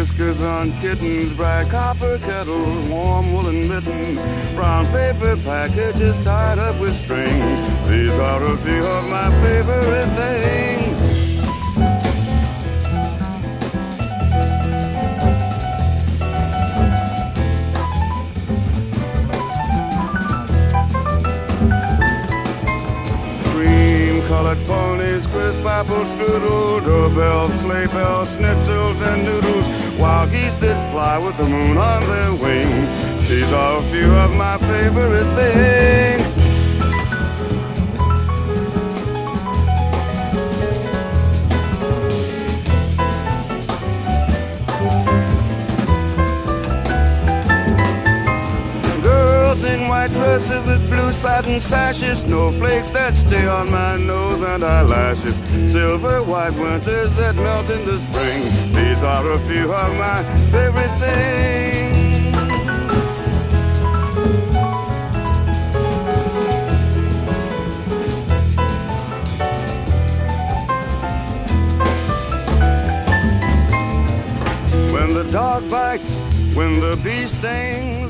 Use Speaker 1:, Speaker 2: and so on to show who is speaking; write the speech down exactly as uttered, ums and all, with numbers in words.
Speaker 1: whiskers on kittens, bright copper kettles, warm woolen mittens, brown paper packages tied up with string. These are a few of my favorite things. Colored ponies, crisp apple strudel, doorbells, sleigh bells, schnitzels and noodles, wild geese that fly with the moon on their wings. These are a few of my favorite things. In white dresses with blue satin sashes, snowflakes that stay on my nose and eyelashes, silver white winters that melt in the spring. These are a few of my favorite things. When the dog bites, when the bee stings,